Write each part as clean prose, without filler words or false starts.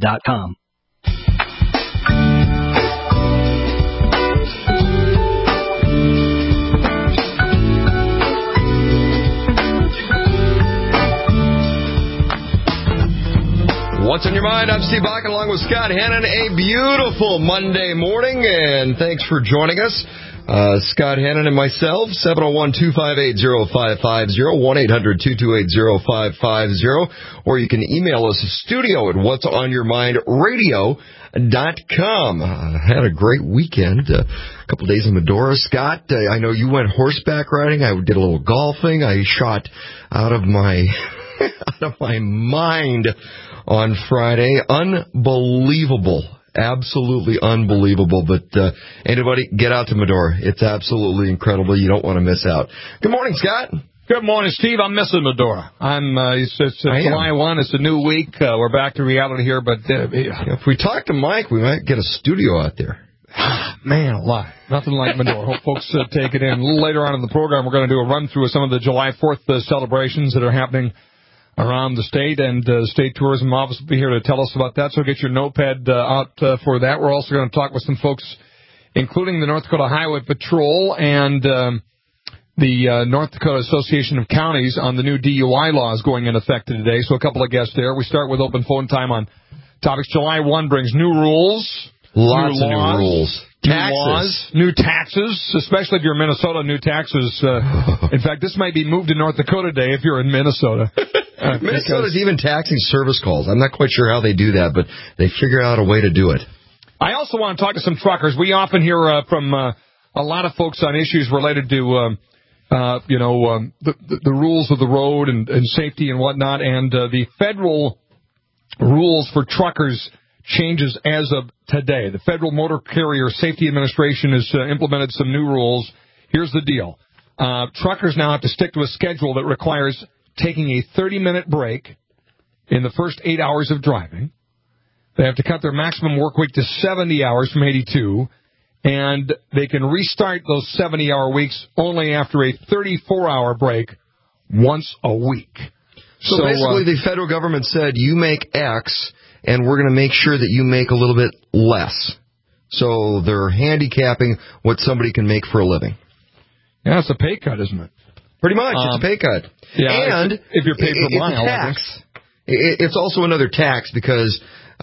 TaxRelief.com. What's on your mind? I'm Steve Bach along with Scott Hannon. A beautiful Monday morning, and thanks for joining us. Scott Hannon and myself, 701-258-0550, 1-800-228-0550, or you can email us studio at whatsonyourmindradio.com. Had a great weekend, a couple days in Medora. Scott, I know you went horseback riding. I did a little golfing. I shot out of my mind on Friday. Unbelievable. Absolutely unbelievable. But anybody, get out to Medora. It's absolutely incredible. You don't want to miss out. Good morning, Scott. Good morning, Steve. I'm missing Medora. It's July 1. It's a new week. We're back to reality here. But if we talk to Mike, we might get a studio out there. Man alive. Nothing like Medora. Hope folks take it in. A little later on in the program, we're going to do a run-through of some of the July 4th celebrations that are happening around the state, and the State Tourism Office will be here to tell us about that, so get your notepad out for that. We're also going to talk with some folks, including the North Dakota Highway Patrol and the North Dakota Association of Counties on the new DUI laws going into effect today, so a couple of guests there. We start with open phone time on topics. July 1 brings new rules. Lots of new rules. New taxes, especially if you're in Minnesota, new taxes. In fact, this might be moved to North Dakota Day if you're in Minnesota. Minnesota's even taxing service calls. I'm not quite sure how they do that, but they figure out a way to do it. I also want to talk to some truckers. We often hear from a lot of folks on issues related to, the rules of the road and safety and whatnot, and the federal rules for truckers changes as of today. The Federal Motor Carrier Safety Administration has implemented some new rules. Here's the deal. Truckers now have to stick to a schedule that requires taking a 30-minute break in the first 8 hours of driving. They have to cut their maximum work week to 70 hours from 82, and they can restart those 70-hour weeks only after a 34-hour break once a week. So basically the federal government said, you make X, and we're going to make sure that you make a little bit less. So they're handicapping what somebody can make for a living. Yeah, it's a pay cut, isn't it? Pretty much. It's a pay cut. Yeah, and if you're paid per mile. It's a tax. It's also another tax because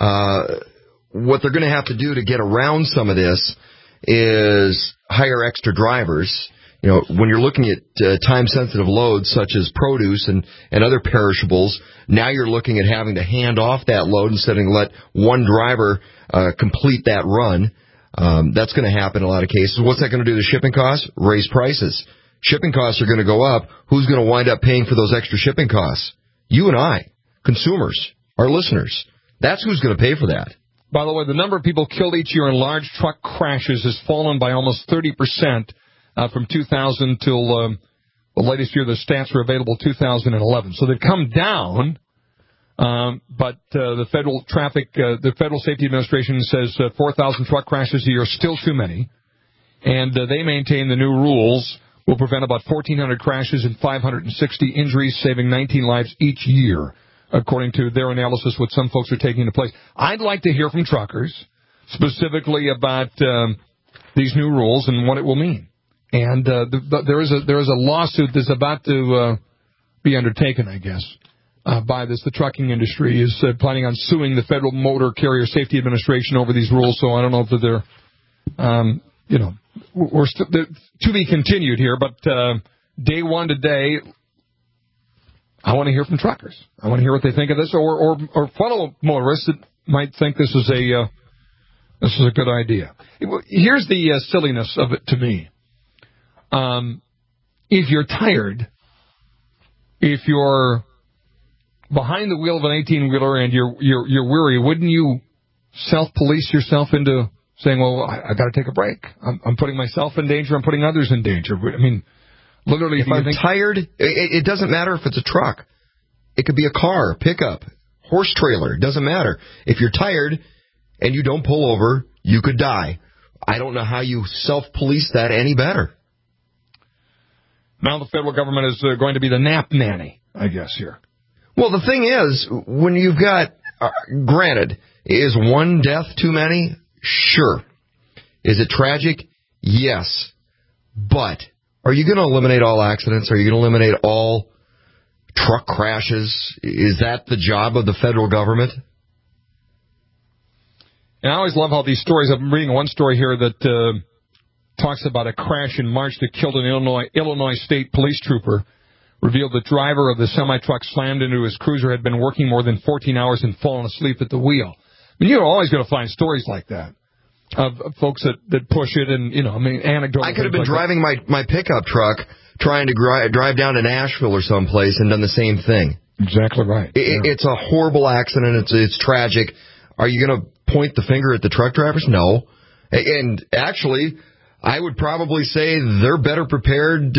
what they're going to have to do to get around some of this is hire extra drivers. You know, when you're looking at time-sensitive loads such as produce and other perishables, now you're looking at having to hand off that load instead of let one driver complete that run. That's going to happen in a lot of cases. What's that going to do to shipping costs? Raise prices. Shipping costs are going to go up. Who's going to wind up paying for those extra shipping costs? You and I, consumers, our listeners. That's who's going to pay for that. By the way, the number of people killed each year in large truck crashes has fallen by almost 30%. From 2000 till the latest year, the stats are available, 2011. So they've come down, but the Federal Safety Administration says 4,000 truck crashes a year is still too many, and they maintain the new rules will prevent about 1,400 crashes and 560 injuries, saving 19 lives each year, according to their analysis, what some folks are taking into place. I'd like to hear from truckers specifically about these new rules and what it will mean. And there is a lawsuit that's about to be undertaken, I guess, by this. The trucking industry is planning on suing the Federal Motor Carrier Safety Administration over these rules. So I don't know if they're, we're to be continued here. But day one today, I want to hear from truckers. I want to hear what they think of this, or fellow motorists that might think this is a good idea. Here's the silliness of it to me. If you're tired, if you're behind the wheel of an 18-wheeler and you're weary, wouldn't you self-police yourself into saying, well, I got to take a break. I'm putting myself in danger. I'm putting others in danger. I mean, literally, if I'm tired, it doesn't matter if it's a truck. It could be a car, pickup, horse trailer. It doesn't matter. If you're tired and you don't pull over, you could die. I don't know how you self-police that any better. Now the federal government is going to be the nap nanny, I guess, here. Well, the thing is, when you've got, granted, Is one death too many? Sure. Is it tragic? Yes. But are you going to eliminate all accidents? Are you going to eliminate all truck crashes? Is that the job of the federal government? And I always love how these stories, I'm reading one story here that talks about a crash in March that killed an Illinois State police trooper, revealed the driver of the semi-truck slammed into his cruiser, had been working more than 14 hours and fallen asleep at the wheel. I mean, you're always going to find stories like that of folks that push it and, anecdotal. I could have been driving my pickup truck trying to drive down to Nashville or someplace and done the same thing. Exactly right. It's a horrible accident. It's tragic. Are you going to point the finger at the truck drivers? No. And actually, I would probably say they're better prepared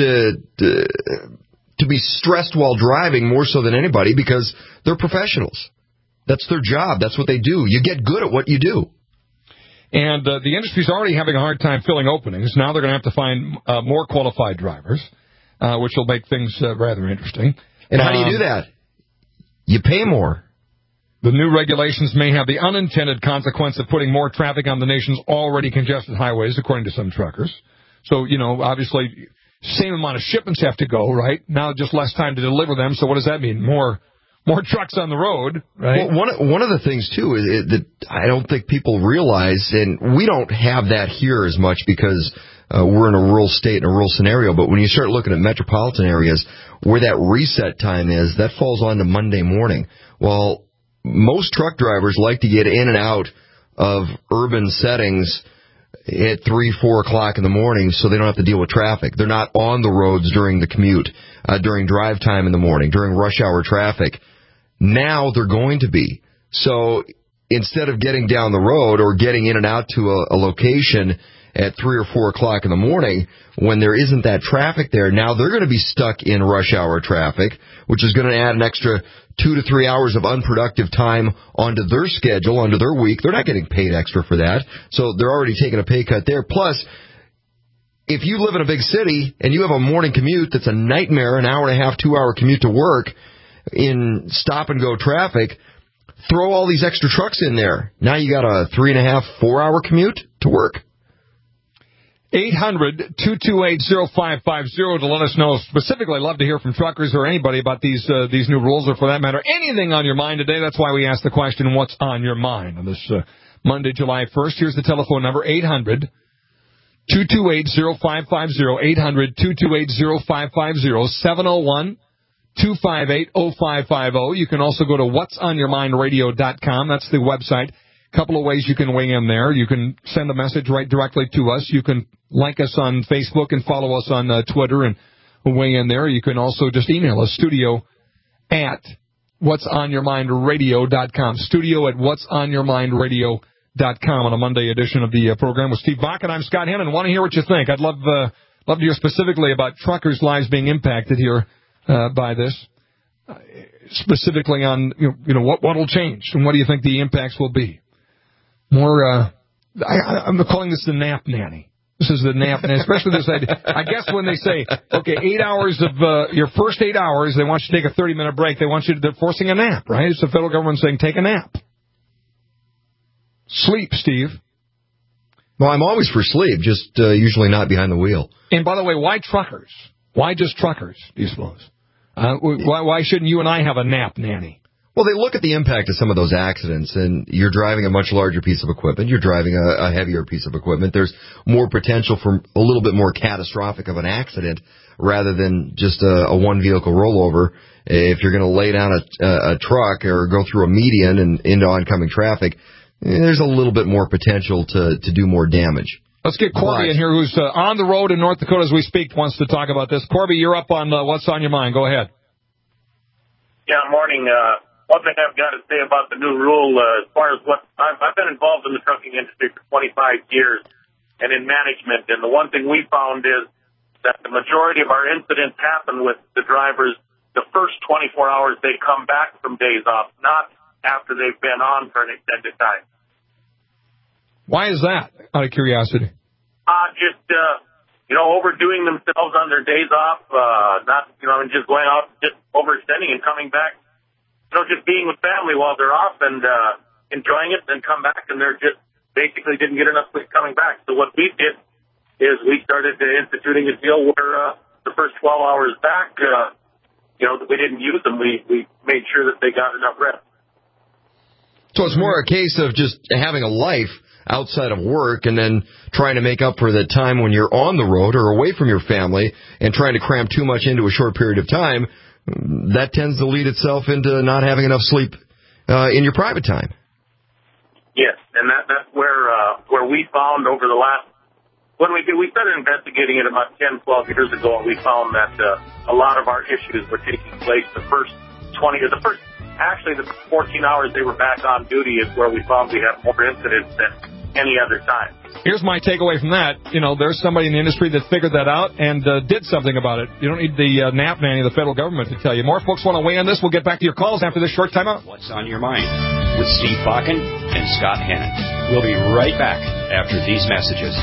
to be stressed while driving more so than anybody because they're professionals. That's their job. That's what they do. You get good at what you do. And the industry's already having a hard time filling openings. Now they're going to have to find more qualified drivers, which will make things rather interesting. And how do you do that? You pay more. The new regulations may have the unintended consequence of putting more traffic on the nation's already congested highways, according to some truckers. So, obviously, same amount of shipments have to go, right? Now just less time to deliver them. So what does that mean? More trucks on the road, right? Well, one of the things, too, is that I don't think people realize, and we don't have that here as much because we're in a rural state, in a rural scenario, but when you start looking at metropolitan areas where that reset time is, that falls on to Monday morning. Well, most truck drivers like to get in and out of urban settings at 3, 4 o'clock in the morning so they don't have to deal with traffic. They're not on the roads during the commute, during drive time in the morning, during rush hour traffic. Now they're going to be. So instead of getting down the road or getting in and out to a location at 3 or 4 o'clock in the morning when there isn't that traffic there, now they're going to be stuck in rush hour traffic, which is going to add an extra 2 to 3 hours of unproductive time onto their schedule, onto their week. They're not getting paid extra for that, so they're already taking a pay cut there. Plus, if you live in a big city and you have a morning commute that's a nightmare, an hour and a half, 2 hour commute to work in stop-and-go traffic, throw all these extra trucks in there. Now you got a 3.5, 4 hour commute to work. 800-228-0550 to let us know. Specifically, I'd love to hear from truckers or anybody about these new rules, or for that matter, anything on your mind today. That's why we asked the question, what's on your mind? On this Monday, July 1st, here's the telephone number, 800-228-0550, 800-228-0550, 701-258-0550. You can also go to whatsonyourmindradio.com. That's the website. Couple of ways you can weigh in there. You can send a message right directly to us. You can like us on Facebook and follow us on Twitter and weigh in there. You can also just email us, studio@whatsonyourmindradio.com. Studio@whatsonyourmindradio.com on a Monday edition of the program with Steve Bach, and I'm Scott Hannon. I want to hear what you think. I'd love to hear specifically about truckers' lives being impacted here by this. Specifically on what will change and what do you think the impacts will be? I'm calling this the nap nanny. This is the nap nanny, especially this idea. I guess when they say, okay, 8 hours of your first 8 hours, they want you to take a 30-minute break. They're forcing a nap, right? It's the federal government saying take a nap. Sleep, Steve. Well, I'm always for sleep, just usually not behind the wheel. And by the way, why truckers? Why just truckers, do you suppose? Why shouldn't you and I have a nap nanny? Well, they look at the impact of some of those accidents, and you're driving a much larger piece of equipment. You're driving a heavier piece of equipment. There's more potential for a little bit more catastrophic of an accident rather than just a one-vehicle rollover. If you're going to lay down a truck or go through a median and into oncoming traffic, there's a little bit more potential to do more damage. Let's get Corby in here, who's on the road in North Dakota as we speak, wants to talk about this. Corby, you're up on What's on Your Mind. Go ahead. Yeah, morning. One thing I've got to say about the new rule, as far as what I've been involved in the trucking industry for 25 years and in management, and the one thing we found is that the majority of our incidents happen with the drivers the first 24 hours they come back from days off, not after they've been on for an extended time. Why is that, out of curiosity? Overdoing themselves on their days off, and just going out, just overextending and coming back, just being with family while they're off. And, enjoying it, then come back, and they're just basically didn't get enough sleep coming back. So what we did is we started instituting a deal where the first 12 hours back, we didn't use them. We made sure that they got enough rest. So it's more a case of just having a life outside of work and then trying to make up for the time when you're on the road or away from your family and trying to cram too much into a short period of time. That tends to lead itself into not having enough sleep in your private time. Yes, and that's where we found over the last, when we started investigating it about 10, 12 years ago, and we found that a lot of our issues were taking place the first 14 hours they were back on duty is where we found we had more incidents than any other time. Here's my takeaway from that. There's somebody in the industry that figured that out and did something about it. You don't need the nap nanny of the federal government to tell you. More folks want to weigh in this. We'll get back to your calls after this short timeout. What's on your mind with Steve Bakken and Scott Hannon. We'll be right back after these messages.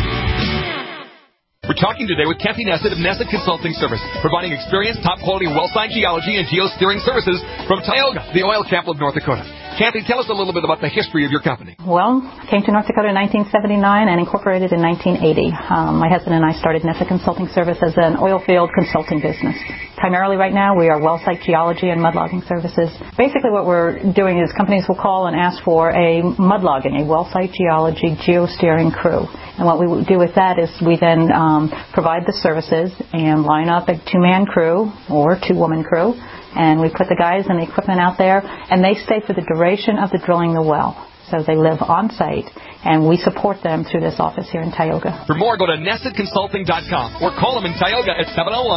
We're talking today with Kathy Nessett of Nessett Consulting Service, providing experienced, top-quality well-site geology and geosteering services from Tioga, the oil capital of North Dakota. Kathy, tell us a little bit about the history of your company. Well, came to North Dakota in 1979 and incorporated in 1980. My husband and I started Nessett Consulting Service as an oil field consulting business. Primarily right now, we are well site geology and mud logging services. Basically what we're doing is companies will call and ask for a mud logging, a well site geology geosteering crew. And what we do with that is we then provide the services and line up a two-man crew or two-woman crew. And we put the guys and the equipment out there, and they stay for the duration of the drilling the well. So they live on site, and we support them through this office here in Tioga. For more, go to NessettConsulting.com or call them in Tioga at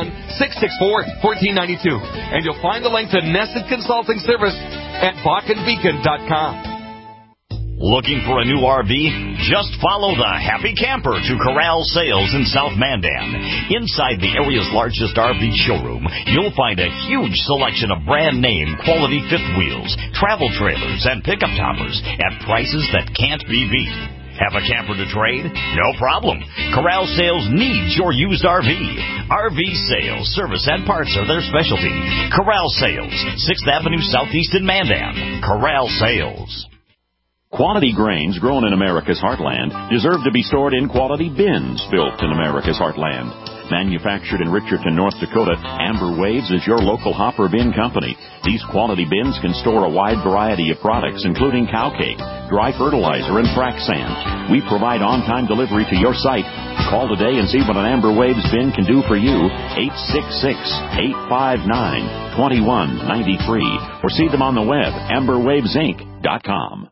701-664-1492. And you'll find the link to Nessett Consulting Service at BakkenBeacon.com. Looking for a new RV? Just follow the Happy Camper to Corral Sales in South Mandan. Inside the area's largest RV showroom, you'll find a huge selection of brand-name quality fifth wheels, travel trailers, and pickup toppers at prices that can't be beat. Have a camper to trade? No problem. Corral Sales needs your used RV. RV sales, service, and parts are their specialty. Corral Sales, 6th Avenue Southeast in Mandan. Corral Sales. Quality grains grown in America's heartland deserve to be stored in quality bins built in America's heartland. Manufactured in Richardson, North Dakota, Amber Waves is your local hopper bin company. These quality bins can store a wide variety of products, including cow cake, dry fertilizer, and frac sand. We provide on-time delivery to your site. Call today and see what an Amber Waves bin can do for you. 866-859-2193. Or see them on the web, amberwavesinc.com.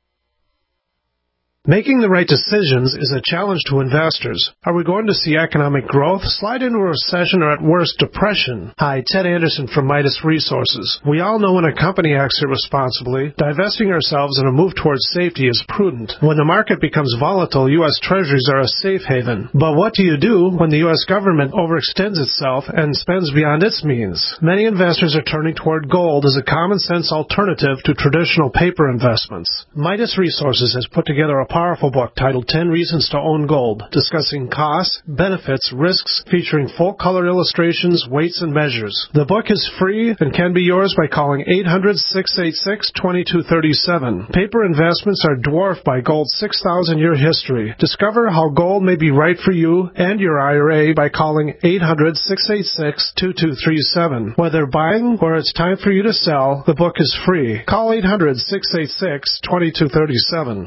Making the right decisions is a challenge to investors. Are we going to see economic growth, slide into a recession, or at worst, depression? Hi, Ted Anderson from Midas Resources. We all know when a company acts irresponsibly, divesting ourselves in a move towards safety is prudent. When the market becomes volatile, U.S. Treasuries are a safe haven. But what do you do when the U.S. government overextends itself and spends beyond its means? Many investors are turning toward gold as a common-sense alternative to traditional paper investments. Midas Resources has put together a powerful book titled 10 Reasons to Own Gold, discussing costs, benefits, risks, featuring full-color illustrations, weights, and measures. The book is free and can be yours by calling 800-686-2237. Paper investments are dwarfed by gold's 6,000-year history. Discover how gold may be right for you and your IRA by calling 800-686-2237. Whether buying or it's time for you to sell, the book is free. Call 800-686-2237.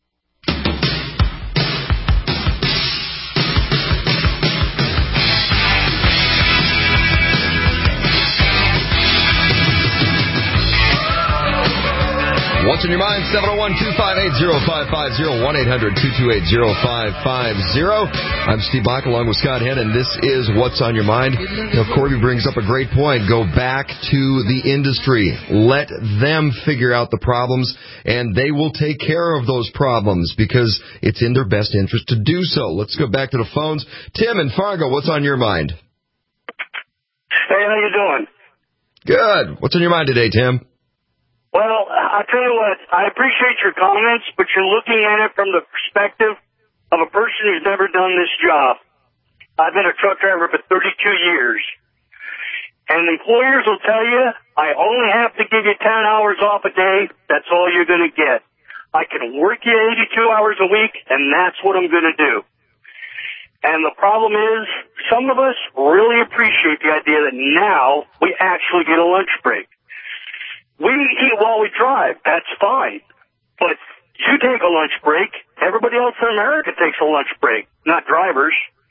What's in your mind? 701-258-0550, 1-800-228-0550. I'm Steve Bach along with Scott Henn, and this is What's on Your Mind. Corby brings up a great point. Go back to the industry. Let them figure out the problems, and they will take care of those problems because it's in their best interest to do so. Let's go back to the phones. Tim in Fargo, what's on your mind? Hey, how you doing? Good. What's on your mind today, Tim? Well, I'll tell you what, I appreciate your comments, but you're looking at it from the perspective of a person who's never done this job. I've been a truck driver for 32 years. And employers will tell you I only have to give you 10 hours off a day. That's all you're going to get. I can work you 82 hours a week, and that's what I'm going to do. And the problem is, some of us really appreciate the idea that now we actually get a lunch break. We eat while we drive. That's fine. But you take a lunch break. Everybody else in America takes a lunch break, not drivers.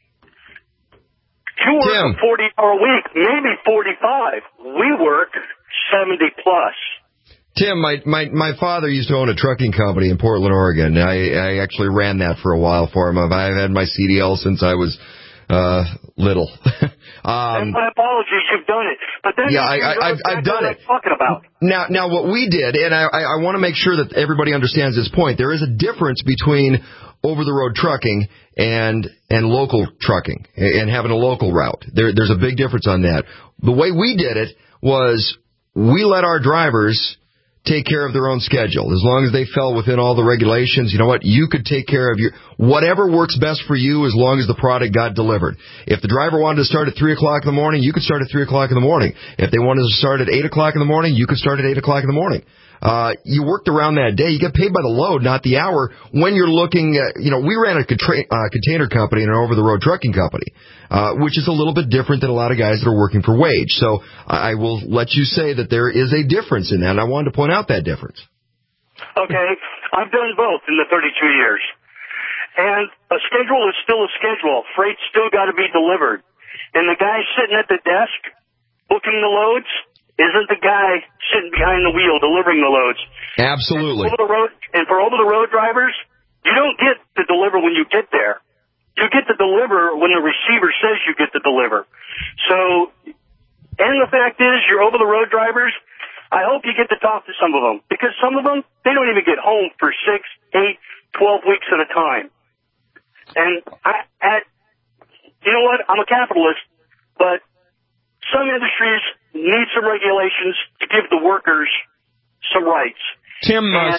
You work a 40-hour week, maybe 45. We work 70 plus. Tim, my father used to own a trucking company in Portland, Oregon. I actually ran that for a while for him. I've had my CDL since I was little. And my apologies, you've done it. But then I've done it. Talking about. Now what we did, and I want to make sure that everybody understands this point. There is a difference between over-the-road trucking and local trucking and having a local route. There's a big difference on that. The way we did it was we let our drivers take care of their own schedule. As long as they fell within all the regulations, you know what? You could take care of whatever works best for you as long as the product got delivered. If the driver wanted to start at 3 o'clock in the morning, you could start at 3 o'clock in the morning. If they wanted to start at 8 o'clock in the morning, you could start at 8 o'clock in the morning. You worked around that day. You get paid by the load, not the hour. When you're looking, we ran a container company and an over-the-road trucking company, which is a little bit different than a lot of guys that are working for wage. So I will let you say that there is a difference in that, and I wanted to point out that difference. Okay, I've done both in the 32 years. And a schedule is still a schedule. Freight's still got to be delivered. And the guy sitting at the desk booking the loads isn't the guy sitting behind the wheel delivering the loads. Absolutely. And for over-the-road drivers, you don't get to deliver when you get there. You get to deliver when the receiver says you get to deliver. So, and the fact is, your over-the-road drivers, I hope you get to talk to some of them. Because some of them, they don't even get home for 6, 8, 12 weeks at a time. And you know what? I'm a capitalist, but some industries need some regulations to give the workers some rights. Tim, let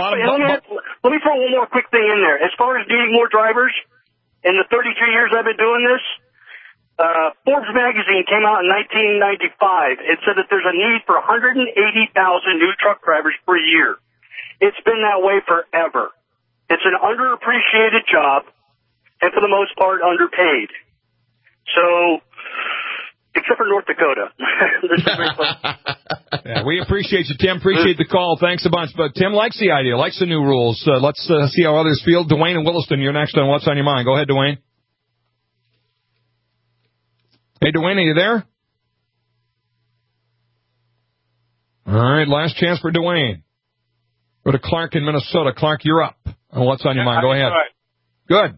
me throw one more quick thing in there. As far as needing more drivers, in the 32 years I've been doing this, Forbes magazine came out in 1995. It said that there's a need for 180,000 new truck drivers per year. It's been that way forever. It's an underappreciated job, and for the most part, underpaid. So, except for North Dakota. This is a great place. Yeah, we appreciate you, Tim. Appreciate the call. Thanks a bunch. But Tim likes the idea, likes the new rules. Let's see how others feel. Dwayne and Williston, you're next on What's on Your Mind. Go ahead, Dwayne. Hey, Dwayne, are you there? All right, last chance for Dwayne. Go to Clark in Minnesota. Clark, you're up on What's on Your Mind. Go ahead. Good.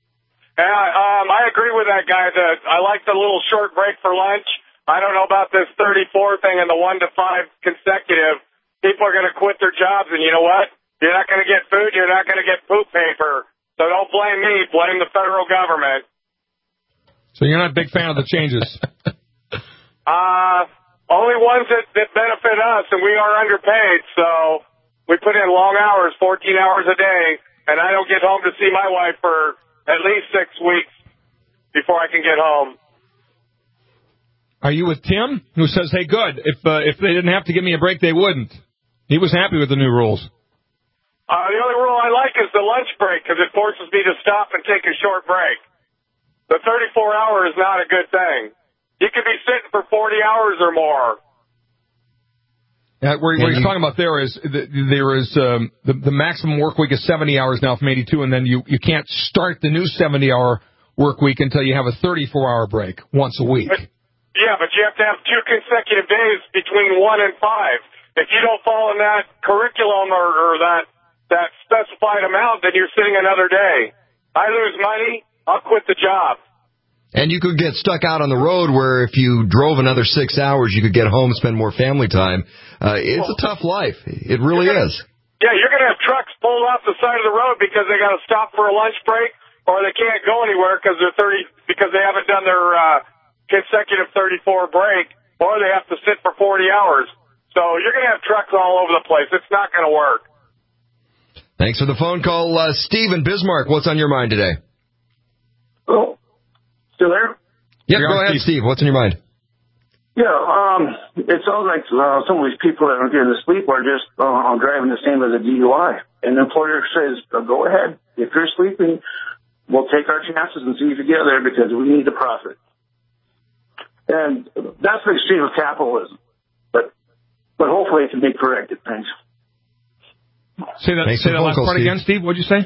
I agree with that guy. I like the little short break for lunch. I don't know about this 34 thing and the 1 to 5 consecutive. People are going to quit their jobs, and you know what? You're not going to get food. You're not going to get poop paper. So don't blame me. Blame the federal government. So you're not a big fan of the changes? Only ones that benefit us, and we are underpaid. So we put in long hours, 14 hours a day, and I don't get home to see my wife for at least 6 weeks before I can get home. Are you with Tim, who says, hey, good, if they didn't have to give me a break, they wouldn't? He was happy with the new rules. The only rule I like is the lunch break, because it forces me to stop and take a short break. The 34 hour is not a good thing. You could be sitting for 40 hours or more. Yeah, what he's talking about there is the maximum work week is 70 hours now from 82, and then you can't start the new 70-hour work week until you have a 34-hour break once a week. Yeah, but you have to have 2 consecutive days between 1 and 5. If you don't fall in that curriculum or that specified amount, then you're sitting another day. I lose money, I'll quit the job. And you could get stuck out on the road where if you drove another 6 hours, you could get home, spend more family time. It's a tough life. It really is. Yeah, you're going to have trucks pulled off the side of the road because they got to stop for a lunch break, or they can't go anywhere because they haven't done their consecutive 34 break, or they have to sit for 40 hours. So you're going to have trucks all over the place. It's not going to work. Thanks for the phone call, Steve in Bismarck. What's on your mind today? Oh, still there? Yep, go ahead, Steve. What's on your mind? Yeah, it sounds like some of these people that are getting to sleep are just driving the same as a DUI. And the employer says, go ahead. If you're sleeping, we'll take our chances and see if you get there because we need the profit. And that's the extreme of capitalism. But hopefully it can be corrected. Thanks. Say that last part again, Steve. What'd you say?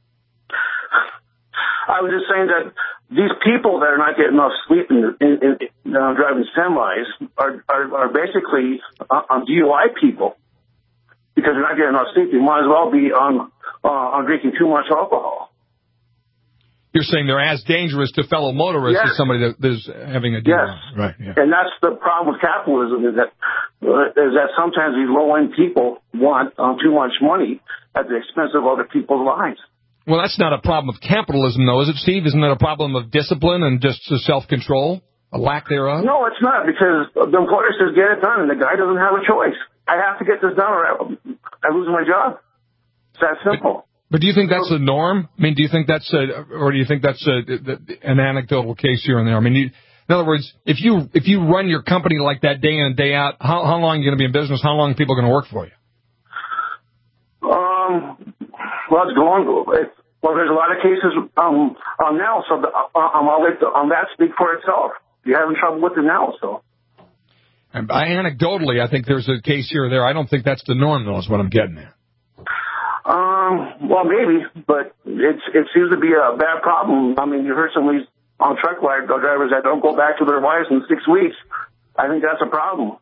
I was just saying that these people that are not getting enough sleep in driving semis are basically DUI people because they're not getting enough sleep. They might as well be on drinking too much alcohol. You're saying they're as dangerous to fellow motorists as somebody that is having a DUI. Yes. Right. Yeah. And that's the problem with capitalism is that sometimes these low-end people want too much money at the expense of other people's lives. Well, that's not a problem of capitalism, though, is it, Steve? Isn't that a problem of discipline and just self-control, a lack thereof? No, it's not, because the employer says get it done, and the guy doesn't have a choice. I have to get this done or I lose my job. It's that simple. But do you think that's the norm? I mean, do you think that's an anecdotal case here and there? I mean, in other words, if you run your company like that day in and day out, how long are you going to be in business? How long are people going to work for you? Well, it's going. Well, there's a lot of cases now, so I'll let that speak for itself. You're having trouble with it now, so. And anecdotally, I think there's a case here or there. I don't think that's the norm, though, is what I'm getting at. Well, maybe, but it seems to be a bad problem. I mean, you heard some of these truck drivers that don't go back to their wives in 6 weeks. I think that's a problem.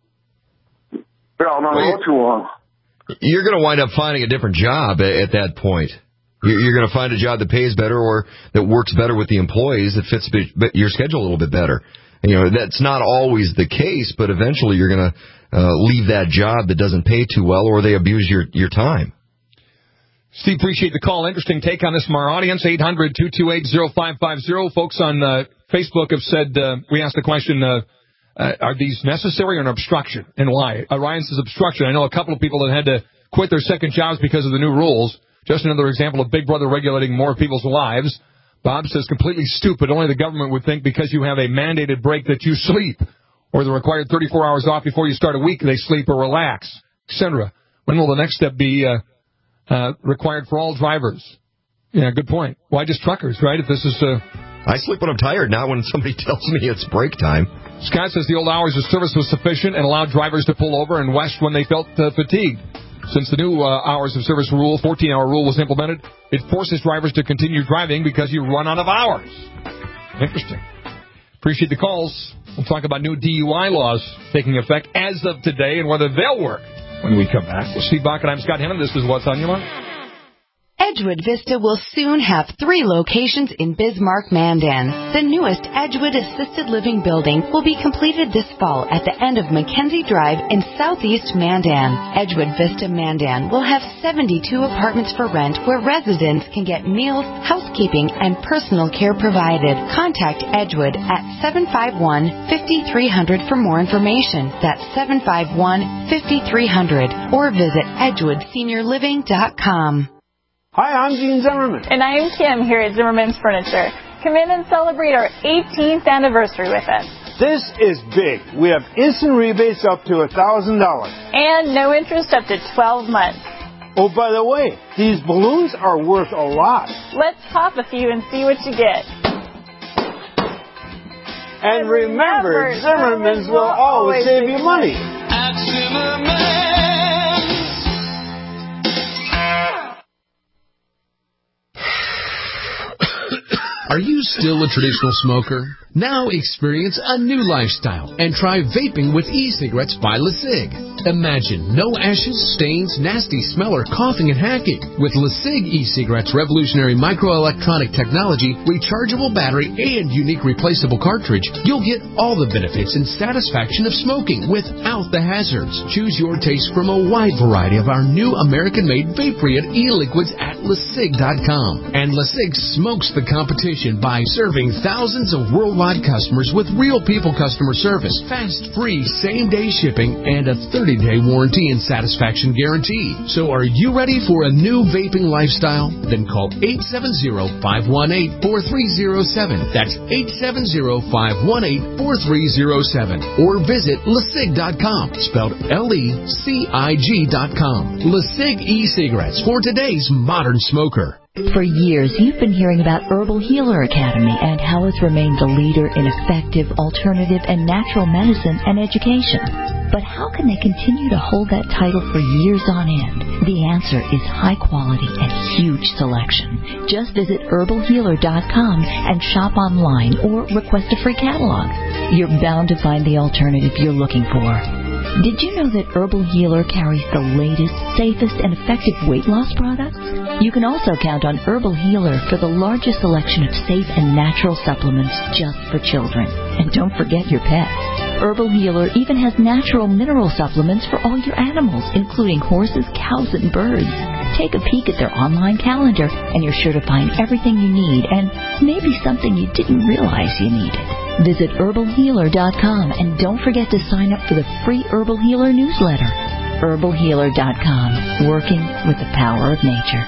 They're all on the road too long. You're going to wind up finding a different job at that point. You're going to find a job that pays better or that works better with the employees, that fits your schedule a little bit better. And, that's not always the case, but eventually you're going to leave that job that doesn't pay too well or they abuse your time. Steve, appreciate the call. Interesting take on this from our audience, 800-228-0550. Folks on Facebook have said, we asked the question, are these necessary or an obstruction, and why? Ryan says obstruction. I know a couple of people that had to quit their second jobs because of the new rules. Just another example of Big Brother regulating more people's lives. Bob says completely stupid. Only the government would think because you have a mandated break that you sleep, or the required 34 hours off before you start a week, they sleep or relax, etc. When will the next step be required for all drivers? Yeah, good point. Why just truckers, right? If this is I sleep when I'm tired, not when somebody tells me it's break time. Scott says the old hours of service was sufficient and allowed drivers to pull over and rest when they felt fatigued. Since the new hours of service rule, 14-hour rule, was implemented, it forces drivers to continue driving because you run out of hours. Interesting. Appreciate the calls. We'll talk about new DUI laws taking effect as of today and whether they'll work when we come back. With Steve Bach and I'm Scott Hennon. This is What's on Your Mind. Edgewood Vista will soon have 3 locations in Bismarck, Mandan. The newest Edgewood Assisted Living building will be completed this fall at the end of Mackenzie Drive in southeast Mandan. Edgewood Vista, Mandan will have 72 apartments for rent where residents can get meals, housekeeping, and personal care provided. Contact Edgewood at 751-5300 for more information. That's 751-5300 or visit EdgewoodSeniorLiving.com. Hi, I'm Gene Zimmerman. And I'm Kim here at Zimmerman's Furniture. Come in and celebrate our 18th anniversary with us. This is big. We have instant rebates up to $1,000. And no interest up to 12 months. Oh, by the way, these balloons are worth a lot. Let's pop a few and see what you get. And remember, Zimmerman's will always save you money. At Zimmerman's. Are you still a traditional smoker? Now experience a new lifestyle and try vaping with e-cigarettes by LeSig. Imagine no ashes, stains, nasty smell, or coughing and hacking. With LeSig e-cigarettes' revolutionary microelectronic technology, rechargeable battery, and unique replaceable cartridge, you'll get all the benefits and satisfaction of smoking without the hazards. Choose your taste from a wide variety of our new American-made vape-free e-liquids at LeSig.com. And LeSig smokes the competition by serving thousands of worldwide customers with real people customer service, fast, free, same-day shipping, and a 30 30-day warranty and satisfaction guarantee. So are you ready for a new vaping lifestyle? Then call 870-518-4307. That's 870-518-4307. Or visit LeSig.com, spelled LECIG.com. LeSig e-cigarettes for today's modern smoker. For years, you've been hearing about Herbal Healer Academy and how it's remained the leader in effective, alternative, and natural medicine and education. But how can they continue to hold that title for years on end? The answer is high quality and huge selection. Just visit herbalhealer.com and shop online or request a free catalog. You're bound to find the alternative you're looking for. Did you know that Herbal Healer carries the latest, safest, and effective weight loss products? You can also count on Herbal Healer for the largest selection of safe and natural supplements just for children. And don't forget your pets. Herbal Healer even has natural mineral supplements for all your animals, including horses, cows, and birds. Take a peek at their online calendar, and you're sure to find everything you need and maybe something you didn't realize you needed. Visit herbalhealer.com and don't forget to sign up for the free Herbal Healer newsletter. herbalhealer.com, working with the power of nature.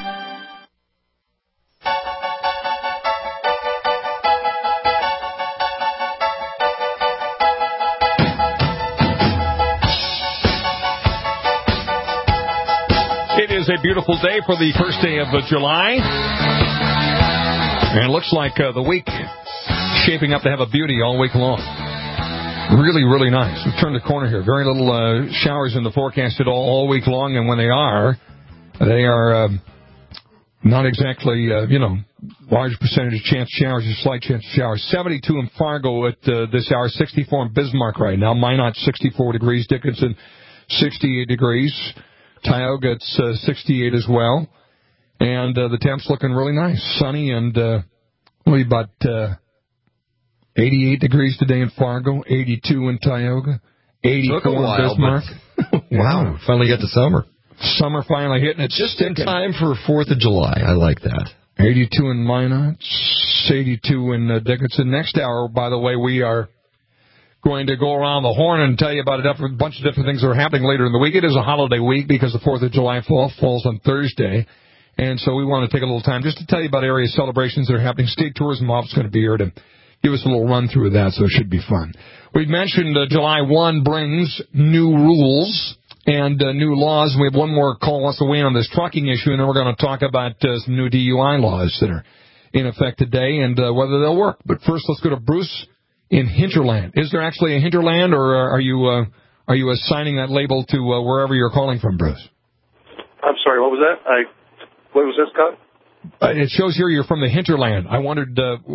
It is a beautiful day for the first day of July. And it looks like the week shaping up to have a beauty all week long. Really, really nice. We've turned the corner here. Very little showers in the forecast at all week long. And when they are not exactly, large percentage chance of showers, just slight chance of showers. 72 in Fargo at this hour, 64 in Bismarck right now. Minot 64 degrees, Dickinson 68 degrees. Tioga, it's 68 as well. And the temp's looking really nice. Sunny and about 88 degrees today in Fargo, 82 in Tioga, 84 in Bismarck. Wow, finally got to summer. Summer finally hitting it. Just in time for 4th of July. I like that. 82 in Minot, 82 in Dickinson. Next hour, by the way, we are going to go around the horn and tell you about a bunch of different things that are happening later in the week. It is a holiday week because the 4th of July falls on Thursday. And so we want to take a little time just to tell you about area celebrations that are happening. State Tourism Office is going to be here to give us a little run through of that, so it should be fun. We've mentioned July 1 brings new rules and new laws. We have one more call us away on this trucking issue, and then we're going to talk about some new DUI laws that are in effect today and whether they'll work. But first, let's go to Bruce in Hinterland. Is there actually a Hinterland, or are you assigning that label to wherever you're calling from, Bruce? I'm sorry, what was that? What was this, Scott? It shows here you're from the Hinterland. I wondered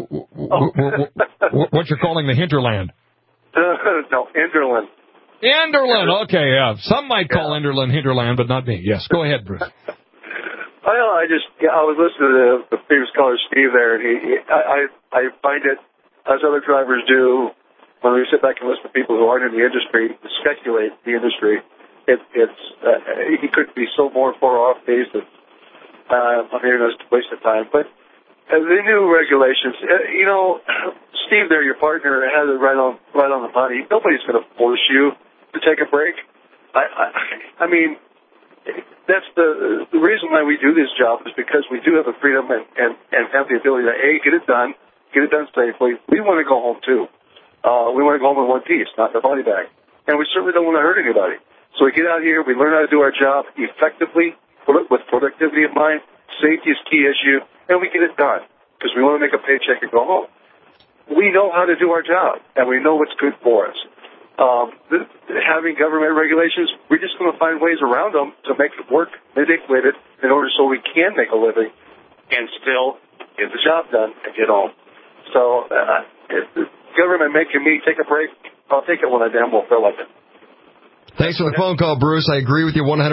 what you're calling the Hinterland. No, Enderlin. Enderlin, okay, yeah. Some might call Enderlin Hinterland, but not me. Yes, go ahead, Bruce. I was listening to the previous caller, Steve, there, and I find it, as other drivers do, when we sit back and listen to people who aren't in the industry, speculate the industry, he could be so more far off base that I'm hearing us to waste of time. But the new regulations, Steve there, your partner, has it right on the money. Nobody's going to force you to take a break. I mean, that's the reason why we do this job is because we do have the freedom and have the ability to, A, get it done safely. We want to go home, too. We want to go home in one piece, not in a body bag. And we certainly don't want to hurt anybody. So we get out here, we learn how to do our job effectively, with productivity in mind. Safety is key issue, and we get it done because we want to make a paycheck and go home. We know how to do our job, and we know what's good for us. Having government regulations, we're just going to find ways around them to make it work, manipulate it, in order so we can make a living and still get the job done and get home. So if the government making me take a break, I'll take it when I damn well feel like it. Thanks for the phone call, Bruce. I agree with you 100%.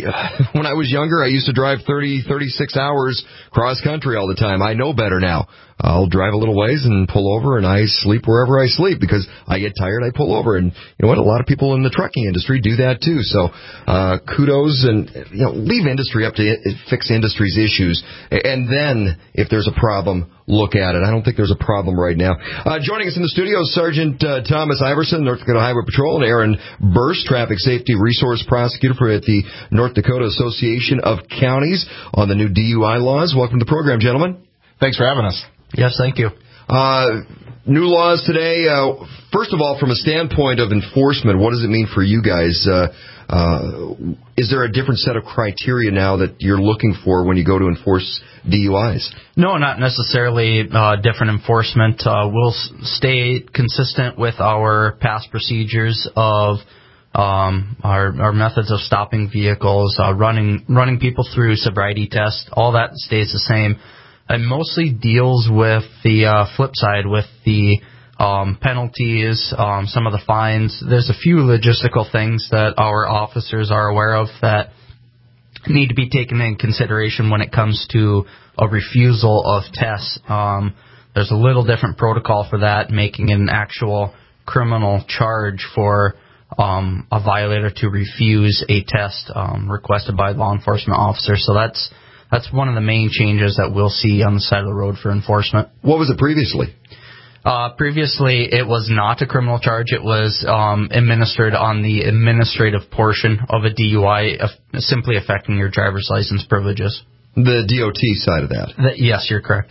When I was younger, I used to drive 30, 36 hours cross-country all the time. I know better now. I'll drive a little ways and pull over, and I sleep wherever I sleep because I get tired, I pull over. And you know what? A lot of people in the trucking industry do that too. So kudos, and leave industry up to fix industry's issues. And then if there's a problem, look at it. I don't think there's a problem right now. Joining us in the studio is Sergeant Thomas Iverson, North Dakota Highway Patrol, and Aaron Burst, Traffic Safety Resource Prosecutor at the North Dakota Association of Counties on the new DUI laws. Welcome to the program, gentlemen. Thanks for having us. Yes, thank you. New laws today. First of all, from a standpoint of enforcement, what does it mean for you guys? Is there a different set of criteria now that you're looking for when you go to enforce DUIs? No, not necessarily different enforcement. We'll stay consistent with our past procedures of our methods of stopping vehicles, running people through sobriety tests. All that stays the same. It mostly deals with the flip side, with the penalties, some of the fines. There's a few logistical things that our officers are aware of that need to be taken in consideration when it comes to a refusal of tests. There's a little different protocol for that, making it an actual criminal charge for a violator to refuse a test requested by a law enforcement officer. So that's one of the main changes that we'll see on the side of the road for enforcement. What was it previously? Previously, it was not a criminal charge. It was administered on the administrative portion of a DUI, simply affecting your driver's license privileges. The DOT side of that? Yes, you're correct.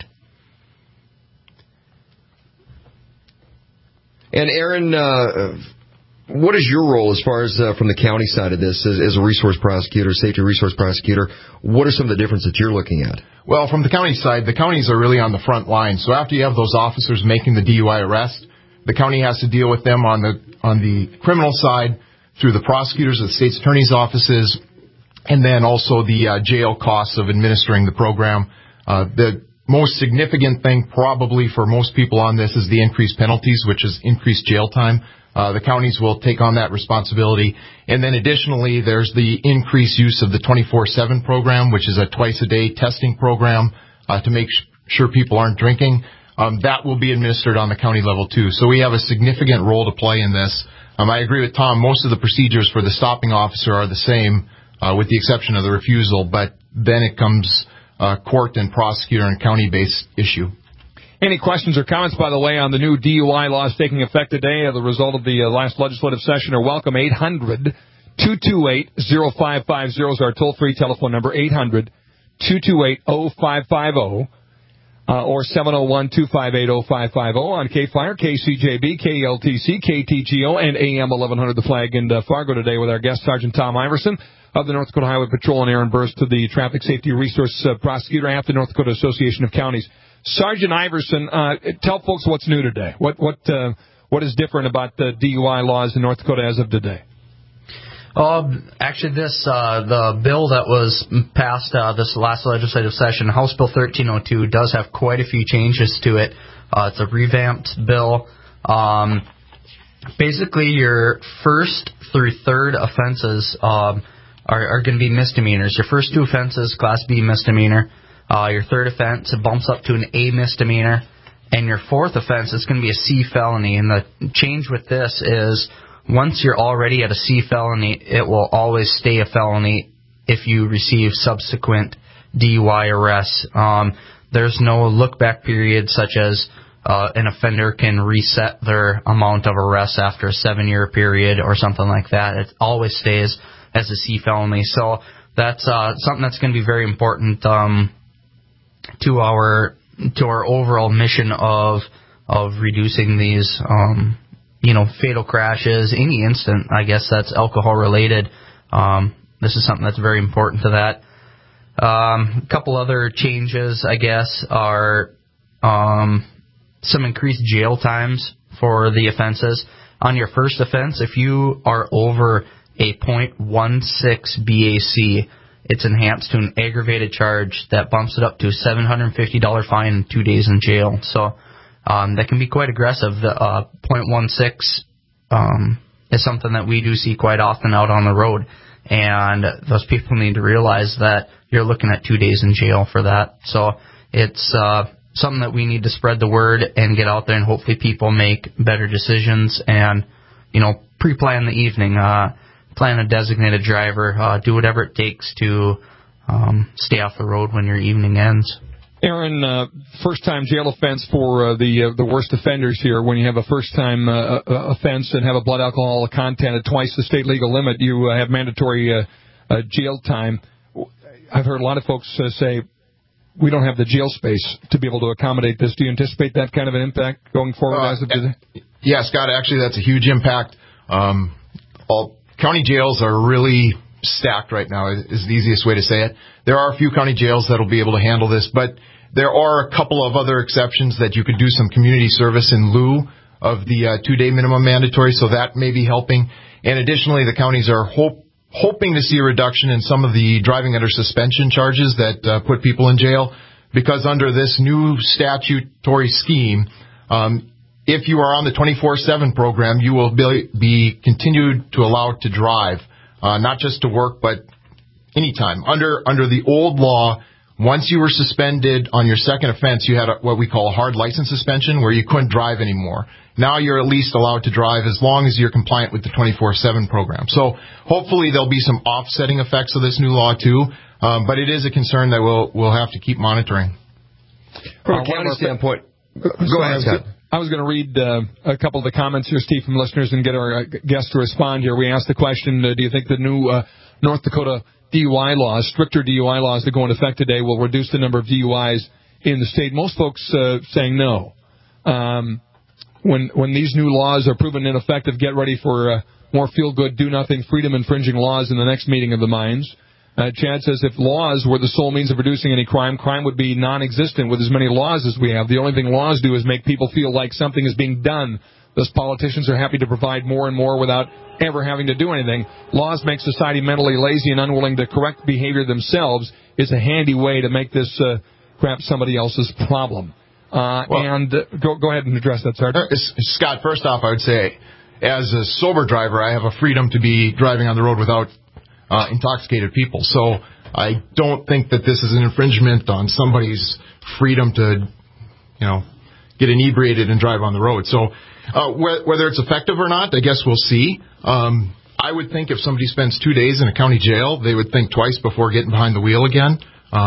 And Aaron, what is your role as far as from the county side of this as a resource prosecutor, safety resource prosecutor? What are some of the differences that you're looking at? Well, from the county side, the counties are really on the front line. So after you have those officers making the DUI arrest, the county has to deal with them on the criminal side through the prosecutors of the state's attorney's offices, and then also the jail costs of administering the program. The most significant thing probably for most people on this is the increased penalties, which is increased jail time. The counties will take on that responsibility. And then additionally, there's the increased use of the 24/7 program, which is a twice-a-day testing program to make sure people aren't drinking. That will be administered on the county level, too. So we have a significant role to play in this. I agree with Tom. Most of the procedures for the stopping officer are the same, with the exception of the refusal. But then it comes court and prosecutor and county-based issue. Any questions or comments, by the way, on the new DUI laws taking effect today as a result of the last legislative session are welcome. 800-228-0550 is our toll-free telephone number, 800-228-0550, or 701-258-0550 on KFire, KCJB, KLTC, KTGO, and AM 1100 The Flag in Fargo today with our guest, Sergeant Tom Iverson of the North Dakota Highway Patrol, and Aaron Burst, to the Traffic Safety Resource Prosecutor at the North Dakota Association of Counties. Sergeant Iverson, tell folks what's new today. What is different about the DUI laws in North Dakota as of today? Actually, the bill that was passed this last legislative session, House Bill 1302, does have quite a few changes to it. It's a revamped bill. Basically, your first through third offenses are going to be misdemeanors. Your first two offenses, Class B misdemeanor. Your third offense, it bumps up to an A misdemeanor. And your fourth offense is going to be a C felony. And the change with this is once you're already at a C felony, it will always stay a felony if you receive subsequent DUI arrests. There's no look-back period such as an offender can reset their amount of arrests after a 7-year period or something like that. It always stays as a C felony. So that's something that's going to be very important to our overall mission of reducing these fatal crashes, any incident, I guess, that's alcohol related. This is something that's very important to that. A couple other changes, I guess, are some increased jail times for the offenses. On your first offense, if you are over a .16 BAC, it's enhanced to an aggravated charge that bumps it up to a $750 fine and 2 days in jail. So that can be quite aggressive. The .16 is something that we do see quite often out on the road, and those people need to realize that you're looking at 2 days in jail for that. So it's something that we need to spread the word and get out there, and hopefully people make better decisions and, pre-plan the evening, plan a designated driver, do whatever it takes to stay off the road when your evening ends. Aaron, first-time jail offense for the worst offenders here. When you have a first-time offense and have a blood alcohol content at twice the state legal limit, you have mandatory jail time. I've heard a lot of folks say we don't have the jail space to be able to accommodate this. Do you anticipate that kind of an impact going forward as of today? Yeah, Scott, actually that's a huge impact. All county jails are really stacked right now is the easiest way to say it. There are a few county jails that will be able to handle this, but there are a couple of other exceptions that you could do some community service in lieu of the 2-day minimum mandatory, so that may be helping. And additionally, the counties are hoping to see a reduction in some of the driving under suspension charges that put people in jail, because under this new statutory scheme, if you are on the 24/7 program, you will be continued to allow to drive, not just to work, but anytime. Under the old law, once you were suspended on your second offense, you had what we call a hard license suspension, where you couldn't drive anymore. Now you're at least allowed to drive as long as you're compliant with the 24/7 program. So hopefully there'll be some offsetting effects of this new law too, but it is a concern that we'll have to keep monitoring. From a county standpoint, go ahead, Scott. I was going to read a couple of the comments here, Steve, from listeners and get our guests to respond here. We asked the question, do you think the new North Dakota DUI laws, stricter DUI laws that go into effect today, will reduce the number of DUIs in the state? Most folks saying no. When these new laws are proven ineffective, get ready for more feel-good, do-nothing, freedom-infringing laws in the next meeting of the minds. Chad says if laws were the sole means of reducing any crime, crime would be non-existent with as many laws as we have. The only thing laws do is make people feel like something is being done. Thus, politicians are happy to provide more and more without ever having to do anything. Laws make society mentally lazy and unwilling to correct behavior themselves. It's a handy way to make this crap somebody else's problem. Go ahead and address that, Sergeant. Scott, first off, I would say, as a sober driver, I have a freedom to be driving on the road without intoxicated people. So I don't think that this is an infringement on somebody's freedom to, get inebriated and drive on the road. So whether it's effective or not, I guess we'll see. I would think if somebody spends 2 days in a county jail, they would think twice before getting behind the wheel again.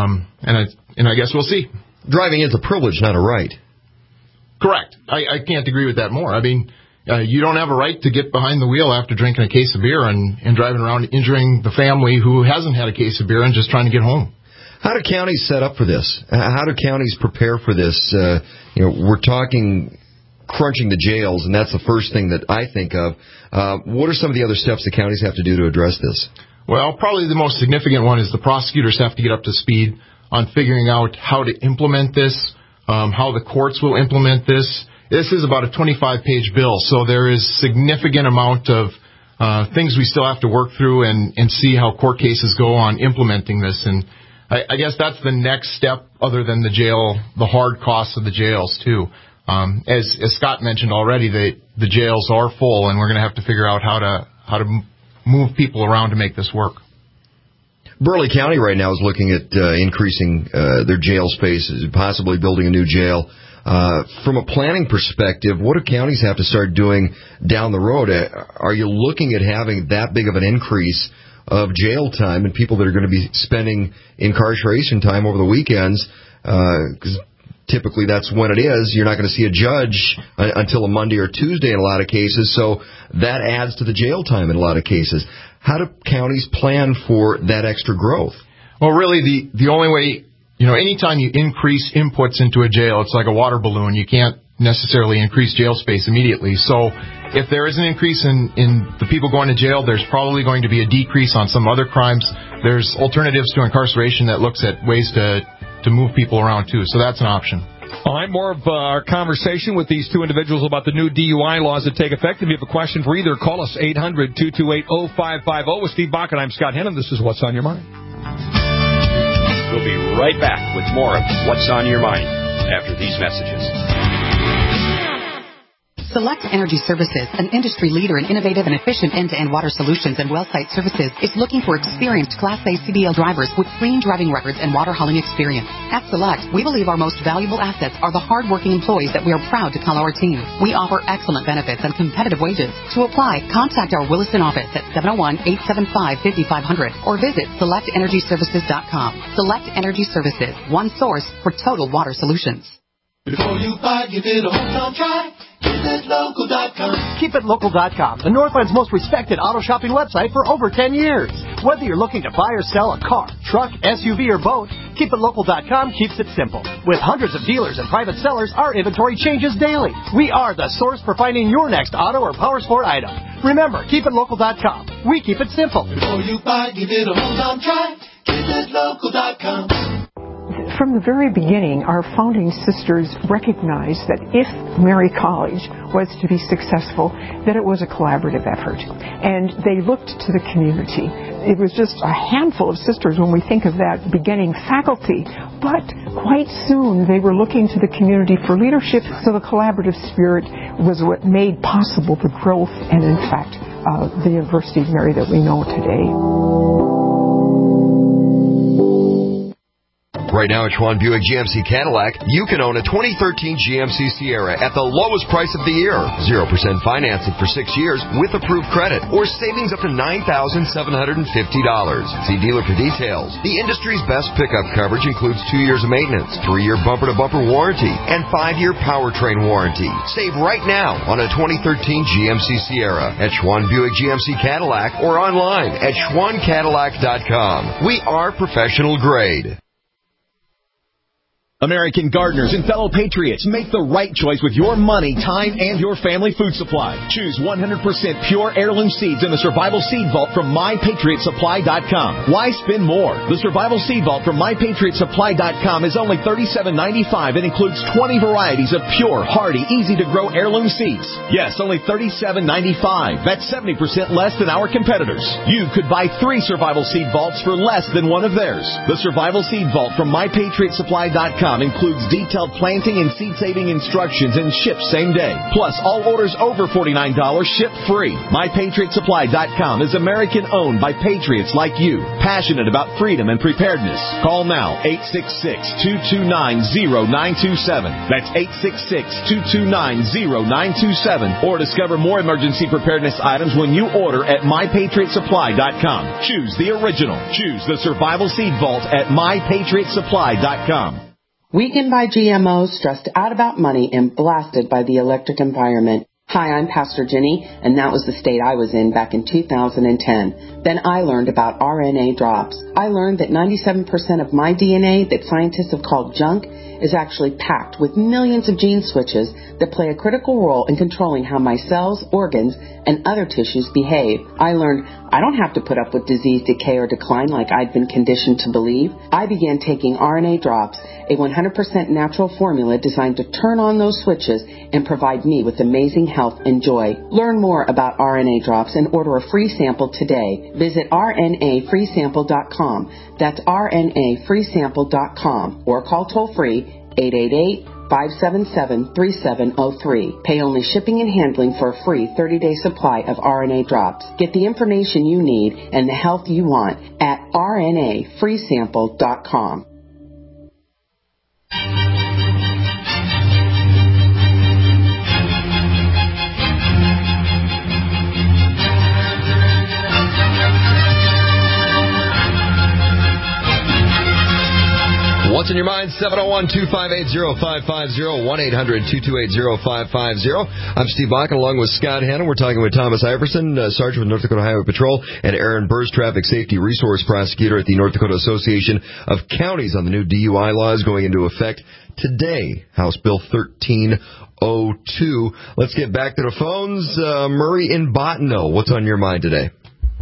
And I guess we'll see. Driving is a privilege, not a right. Correct. I can't agree with that more. I mean, you don't have a right to get behind the wheel after drinking a case of beer and driving around injuring the family who hasn't had a case of beer and just trying to get home. How do counties set up for this? How do counties prepare for this? We're talking crunching the jails, and that's the first thing that I think of. What are some of the other steps the counties have to do to address this? Well, probably the most significant one is the prosecutors have to get up to speed on figuring out how to implement this, how the courts will implement this. This is about a 25-page bill, so there is significant amount of things we still have to work through and see how court cases go on implementing this. And I guess that's the next step other than the hard costs of the jails, too. As Scott mentioned already, the jails are full, and we're going to have to figure out how to move people around to make this work. Burley County right now is looking at increasing their jail spaces, possibly building a new jail. From a planning perspective, what do counties have to start doing down the road? Are you looking at having that big of an increase of jail time and people that are going to be spending incarceration time over the weekends? Because typically that's when it is. You're not going to see a judge until a Monday or Tuesday in a lot of cases, so that adds to the jail time in a lot of cases. How do counties plan for that extra growth? Well, really, the only way, anytime you increase inputs into a jail, it's like a water balloon. You can't necessarily increase jail space immediately. So if there is an increase in the people going to jail, there's probably going to be a decrease on some other crimes. There's alternatives to incarceration that looks at ways to move people around, too. So that's an option. All right, more of our conversation with these two individuals about the new DUI laws that take effect. If you have a question for either, call us 800-228-0550. With Steve Bach, and I'm Scott Hennon. This is What's on Your Mind. We'll be right back with more of What's on Your Mind after these messages. Select Energy Services, an industry leader in innovative and efficient end-to-end water solutions and well site services, is looking for experienced Class A CDL drivers with clean driving records and water hauling experience. At Select, we believe our most valuable assets are the hard-working employees that we are proud to call our team. We offer excellent benefits and competitive wages. To apply, contact our Williston office at 701-875-5500 or visit selectenergyservices.com. Select Energy Services, one source for total water solutions. Before you buy, give it a hometown try. KeepItLocal.com. KeepItLocal.com, the Northland's most respected auto shopping website for over 10 years. Whether you're looking to buy or sell a car, truck, SUV, or boat, KeepItLocal.com keeps it simple. With hundreds of dealers and private sellers, our inventory changes daily. We are the source for finding your next auto or power sport item. Remember, KeepItLocal.com. We keep it simple. Before you buy, give it a hometown try. KeepItLocal.com. From the very beginning, our founding sisters recognized that if Mary College was to be successful, that it was a collaborative effort. And they looked to the community. It was just a handful of sisters when we think of that beginning faculty. But quite soon, they were looking to the community for leadership, so the collaborative spirit was what made possible the growth and, in fact, the University of Mary that we know today. Right now at Schwann Buick GMC Cadillac, you can own a 2013 GMC Sierra at the lowest price of the year. 0% financing for 6 years with approved credit or savings up to $9,750. See dealer for details. The industry's best pickup coverage includes 2 years of maintenance, 3-year bumper-to-bumper warranty, and 5-year powertrain warranty. Save right now on a 2013 GMC Sierra at Schwann Buick GMC Cadillac or online at SchwannCadillac.com. We are professional grade. American gardeners and fellow patriots, make the right choice with your money, time, and your family food supply. Choose 100% pure heirloom seeds in the Survival Seed Vault from MyPatriotSupply.com. Why spend more? The Survival Seed Vault from MyPatriotSupply.com is only $37.95 and includes 20 varieties of pure, hardy, easy-to-grow heirloom seeds. Yes, only $37.95. That's 70% less than our competitors. You could buy 3 Survival Seed Vaults for less than one of theirs. The Survival Seed Vault from MyPatriotSupply.com includes detailed planting and seed-saving instructions and ships same day. Plus, all orders over $49 ship free. MyPatriotSupply.com is American-owned by patriots like you, passionate about freedom and preparedness. Call now, 866-229-0927. That's 866-229-0927. Or discover more emergency preparedness items when you order at MyPatriotSupply.com. Choose the original. Choose the Survival Seed Vault at MyPatriotSupply.com. Weakened by GMOs, stressed out about money, and blasted by the electric environment. Hi, I'm Pastor Jenny, and that was the state I was in back in 2010. Then I learned about RNA drops. I learned that 97% of my DNA that scientists have called junk is actually packed with millions of gene switches that play a critical role in controlling how my cells, organs, and other tissues behave. I learned I don't have to put up with disease, decay, or decline like I'd been conditioned to believe. I began taking RNA drops, a 100% natural formula designed to turn on those switches and provide me with amazing health and joy. Learn more about RNA drops and order a free sample today. Visit RNAfreesample.com. That's RNAfreesample.com or call toll-free 888-577-3703. Pay only shipping and handling for a free 30-day supply of RNA drops. Get the information you need and the health you want at RNAfreesample.com. What's in your mind? 701-258-0550, 1-800-228-0550. I'm Steve Bakken along with Scott Hannon. We're talking with Thomas Iverson, Sergeant with North Dakota Highway Patrol, and Aaron Burrs, Traffic Safety Resource Prosecutor at the North Dakota Association of Counties on the new DUI laws going into effect today. House Bill 1302. Let's get back to the phones. Murray in Bottineau, what's on your mind today?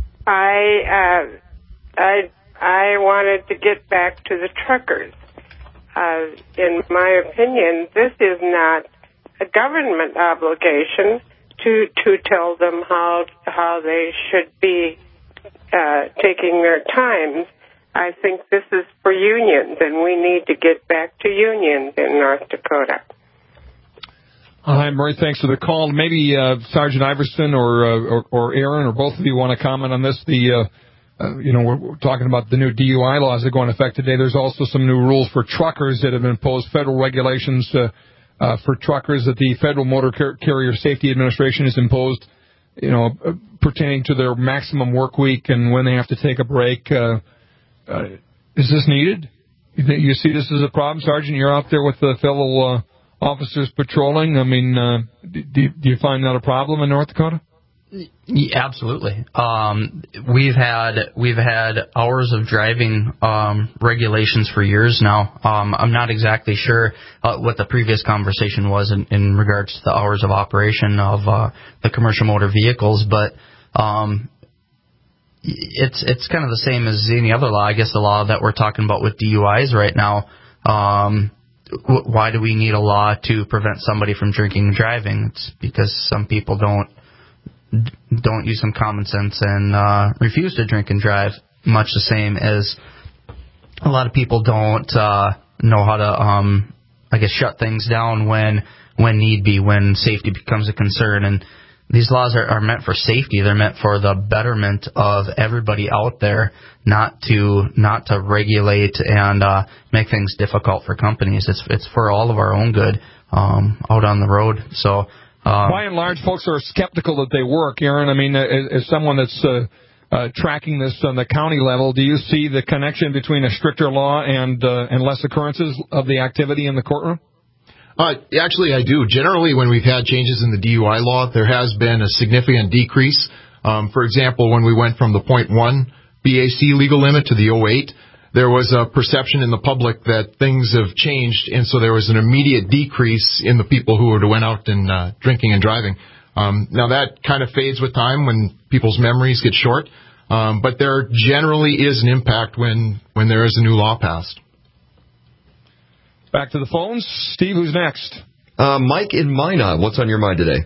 I wanted to get back to the truckers. In my opinion, this is not a government obligation to tell them how they should be taking their times. I think this is for unions, and we need to get back to unions in North Dakota. Hi, Murray. Thanks for the call. Maybe Sergeant Iverson or Aaron or both of you want to comment on this. We're talking about the new DUI laws that go into effect today. There's also some new rules for truckers that have been imposed, federal regulations for truckers that the Federal Motor Carrier Safety Administration has imposed, pertaining to their maximum work week and when they have to take a break. Is this needed? You see this as a problem, Sergeant? You're out there with the fellow officers patrolling. I mean, do you find that a problem in North Dakota? Yeah, absolutely. We've had hours of driving regulations for years now. I'm not exactly sure what the previous conversation was in regards to the hours of operation of the commercial motor vehicles, but it's kind of the same as any other law. I guess the law that we're talking about with DUIs right now. Why do we need a law to prevent somebody from drinking and driving? It's because some people don't use some common sense and refuse to drink and drive, much the same as a lot of people don't know how to, shut things down when need be, when safety becomes a concern. And these laws are meant for safety. They're meant for the betterment of everybody out there, not to regulate and make things difficult for companies. It's for all of our own good out on the road. So. By and large, folks are skeptical that they work. Aaron, I mean, as someone that's tracking this on the county level, do you see the connection between a stricter law and less occurrences of the activity in the courtroom? Actually, I do. Generally, when we've had changes in the DUI law, there has been a significant decrease. For example, when we went from the 0.1 BAC legal limit to the 0.8, there was a perception in the public that things have changed, and so there was an immediate decrease in the people who went out and drinking and driving. Now, that kind of fades with time when people's memories get short, but there generally is an impact when there is a new law passed. Back to the phones. Steve, who's next? Mike in Minot. What's on your mind today?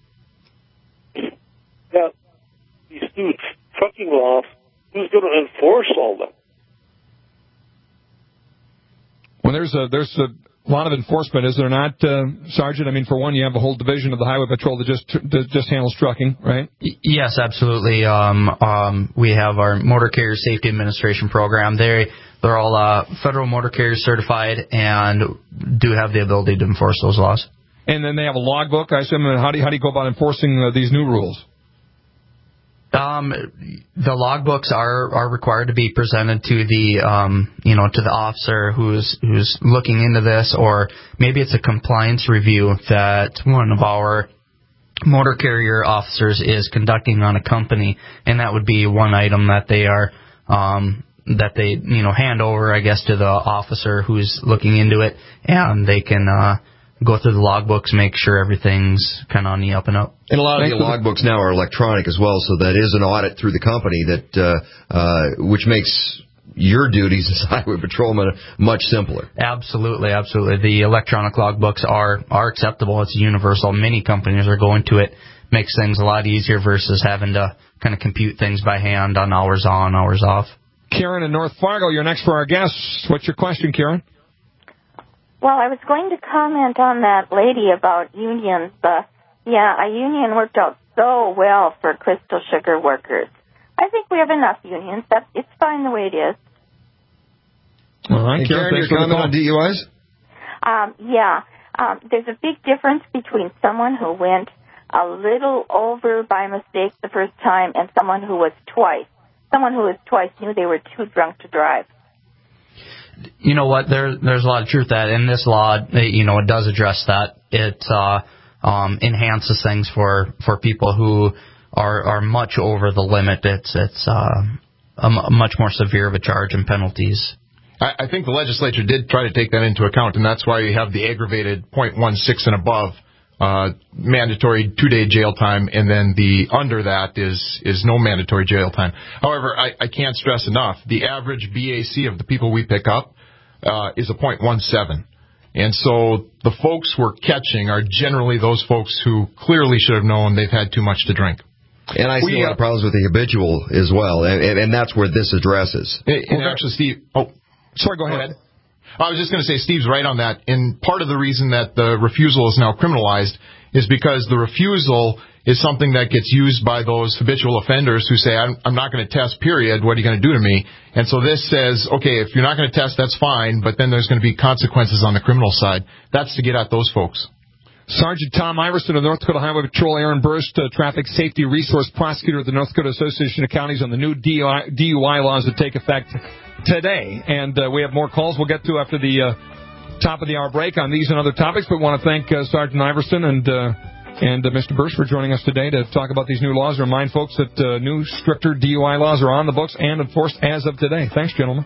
Yeah, these new trucking laws, who's going to enforce all them? Well, there's a lot of enforcement, is there not, Sergeant? I mean, for one, you have a whole division of the Highway Patrol that just handles trucking, right? Yes, absolutely. We have our Motor Carrier Safety Administration program. They're all federal motor carrier certified and do have the ability to enforce those laws. And then they have a logbook, I assume. How do you go about enforcing these new rules? The logbooks are required to be presented to the officer who's looking into this, or maybe it's a compliance review that one of our motor carrier officers is conducting on a company, and that would be one item that they are hand over, I guess, to the officer who's looking into it, and they can go through the logbooks, make sure everything's kind of on the up and up. And a lot of the logbooks now are electronic as well, so that is an audit through the company that which makes your duties as highway patrolman much simpler. Absolutely, absolutely. The electronic logbooks are acceptable. It's universal. Many companies are going to it. Makes things a lot easier versus having to kind of compute things by hand on, hours off. Karen in North Fargo, you're next for our guests. What's your question, Karen? Well, I was going to comment on that lady about unions. A union worked out so well for Crystal Sugar workers. I think we have enough unions. It's fine the way it is. All right, Karen, your comment on DUIs? There's a big difference between someone who went a little over by mistake the first time and someone who was twice. Someone who was twice knew they were too drunk to drive. You know what? There's a lot of truth to that. In this law, it does address that. It enhances things for people who are much over the limit. It's a much more severe of a charge and penalties. I think the legislature did try to take that into account, and that's why you have the aggravated 0.16 and above mandatory 2-day jail time, and then the under that is no mandatory jail time. However, I can't stress enough, the average BAC of the people we pick up is a 0.17. And so the folks we're catching are generally those folks who clearly should have known they've had too much to drink. And I see a lot of problems with the habitual as well, and that's where this addresses. And actually, Steve... Sorry, go ahead. I was just going to say Steve's right on that. And part of the reason that the refusal is now criminalized is because the refusal is something that gets used by those habitual offenders who say, I'm not going to test, period. What are you going to do to me? And so this says, okay, if you're not going to test, that's fine, but then there's going to be consequences on the criminal side. That's to get at those folks. Sergeant Tom Iverson of North Dakota Highway Patrol, Aaron Burst, Traffic Safety Resource Prosecutor of the North Dakota Association of Counties on the new DUI laws that take effect today. And we have more calls we'll get to after the top of the hour break on these and other topics, but want to thank Sergeant Iverson and Mr. Burst for joining us today to talk about these new laws. Remind folks that new, stricter DUI laws are on the books and enforced as of today. Thanks, gentlemen.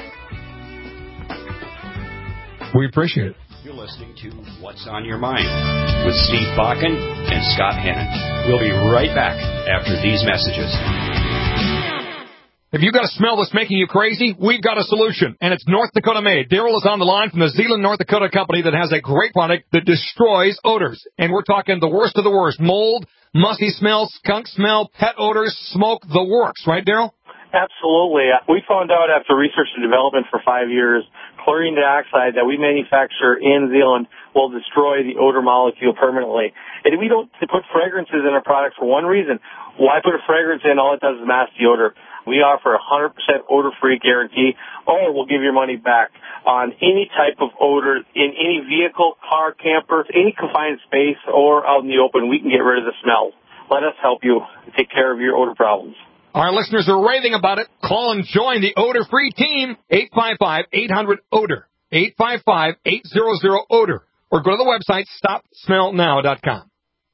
We appreciate it. You're listening to What's on Your Mind with Steve Bakken and Scott Hannon. We'll be right back after these messages. If you've got a smell that's making you crazy, we've got a solution, and it's North Dakota made. Daryl is on the line from the Zeeland, North Dakota company that has a great product that destroys odors. And we're talking the worst of the worst. Mold, musty smell, skunk smell, pet odors, smoke, the works. Right, Daryl? Absolutely. We found out after research and development for 5 years, chlorine dioxide that we manufacture in Zeeland will destroy the odor molecule permanently. And we don't put fragrances in our product for one reason. Why put a fragrance in? All it does is mask the odor. We offer a 100% odor-free guarantee, or we'll give your money back on any type of odor in any vehicle, car, camper, any confined space, or out in the open. We can get rid of the smell. Let us help you take care of your odor problems. Our listeners are raving about it. Call and join the odor-free team, 855-800-ODOR, 855-800-ODOR, or go to the website, stopsmellnow.com.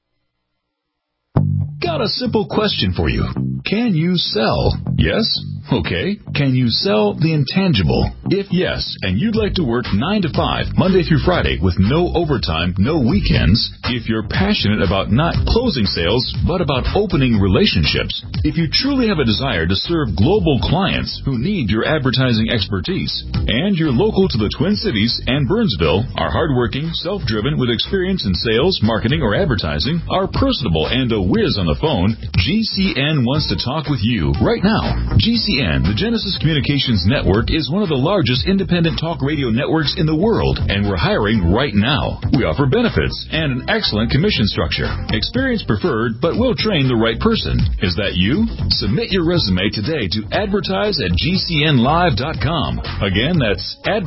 Got a simple question for you. Can you sell? Yes? Okay. Can you sell the intangible? If yes, and you'd like to work 9 to 5, Monday through Friday, with no overtime, no weekends, if you're passionate about not closing sales, but about opening relationships, if you truly have a desire to serve global clients who need your advertising expertise, and you're local to the Twin Cities and Burnsville, are hardworking, self-driven, with experience in sales, marketing, or advertising, are personable, and a whiz on the phone, GCN wants to talk with you right now. GCN, the Genesis Communications Network, is one of the largest independent talk radio networks in the world, and we're hiring right now. We offer benefits and an excellent commission structure. Experience preferred, but we'll train the right person. Is that you? Submit your resume today to advertise@gcnlive.com. Again, that's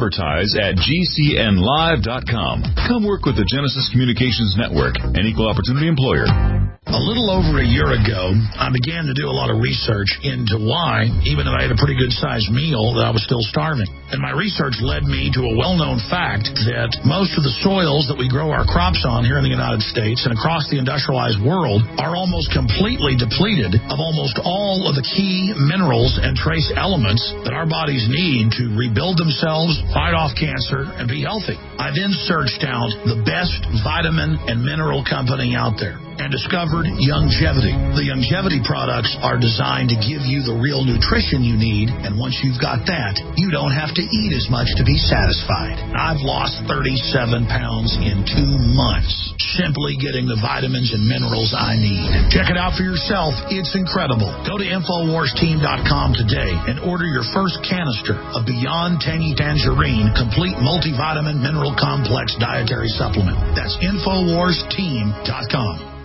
advertise@gcnlive.com. Come work with the Genesis Communications Network, an equal opportunity employer. A little over a year ago, I began to do a lot of research into why, even though I had a pretty good-sized meal, that I was still starving. And my research led me to a well-known fact that most of the soils that we grow our crops on here in the United States and across the industrialized world are almost completely depleted of almost all of the key minerals and trace elements that our bodies need to rebuild themselves, fight off cancer, and be healthy. I then searched out the best vitamin and mineral company out there and discovered Youngevity. The Youngevity products are designed to give you the real nutrition you need, and once you've got that, you don't have to eat as much to be satisfied. I've lost 37 pounds in 2 months, simply getting the vitamins and minerals I need. Check it out for yourself. It's incredible. Go to InfoWarsTeam.com today and order your first canister of Beyond Tangy Tangerine Complete Multivitamin Mineral Complex Dietary Supplement. That's InfoWarsTeam.com.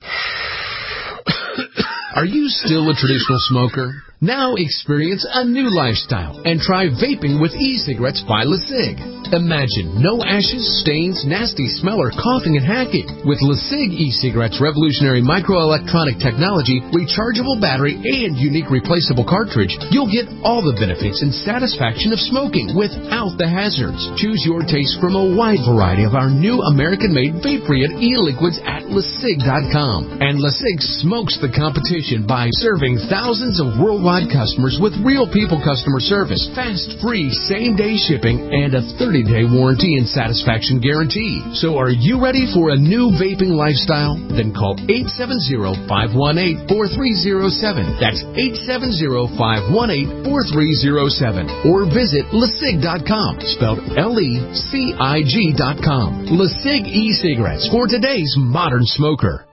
Are you still a traditional smoker? Now experience a new lifestyle and try vaping with e-cigarettes by LeSig. Imagine no ashes, stains, nasty smell, or coughing and hacking. With LeSig e-cigarettes' revolutionary microelectronic technology, rechargeable battery, and unique replaceable cartridge, you'll get all the benefits and satisfaction of smoking without the hazards. Choose your taste from a wide variety of our new American-made vape-free e-liquids at LeSig.com. And LeSig smokes the competition by serving thousands of worldwide customers with real people customer service, fast, free, same-day shipping, and a 30-day warranty and satisfaction guarantee. So are you ready for a new vaping lifestyle? Then call 870-518-4307. That's 870-518-4307. Or visit LeSig.com, spelled LECIG.com. LeSig e-cigarettes for today's modern smoker.